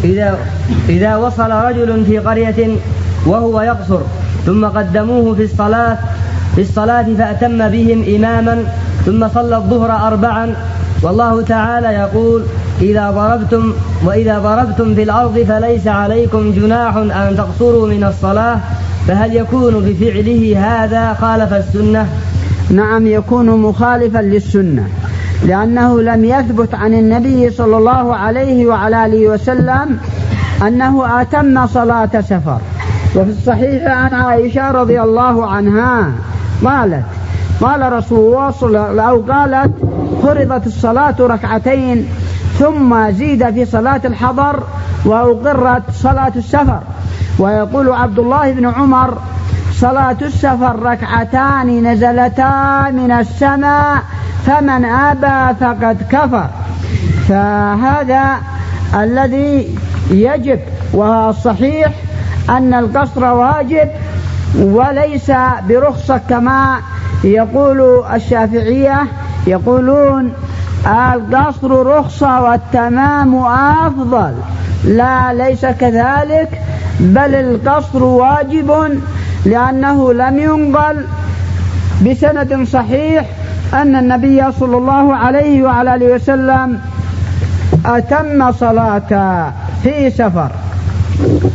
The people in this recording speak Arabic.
إذا وصل رجل في قرية وهو يقصر ثم قدموه في الصلاة فأتم بهم إماما ثم صلى الظهر 4 والله تعالى يقول وإذا ضربتم في الأرض فليس عليكم جناح أن تقصروا من الصلاة، فهل يكون بفعله هذا خالف السنة؟ نعم، يكون مخالفا للسنة، لأنه لم يثبت عن النبي صلى الله عليه وعلى آله وسلم أنه أتم صلاة سفر. وفي الصحيح عن عائشة رضي الله عنها قال رسول الله صلى الله عليه وسلم قالت فرضت الصلاة 2 ثم زيد في صلاة الحضر وأقرت صلاة السفر. ويقول عبد الله بن عمر صلاة السفر 2 نزلتا من السماء فمن أبى فقد كفر. فهذا الذي يجب، والصحيح أن القصر واجب وليس برخصة كما يقول الشافعية، يقولون القصر رخصة والتمام أفضل. لا، ليس كذلك، بل القصر واجب، لأنه لم ينقل بسند صحيح أن النبي صلى الله عليه وعلى آله وسلم أتم صلاة في سفر.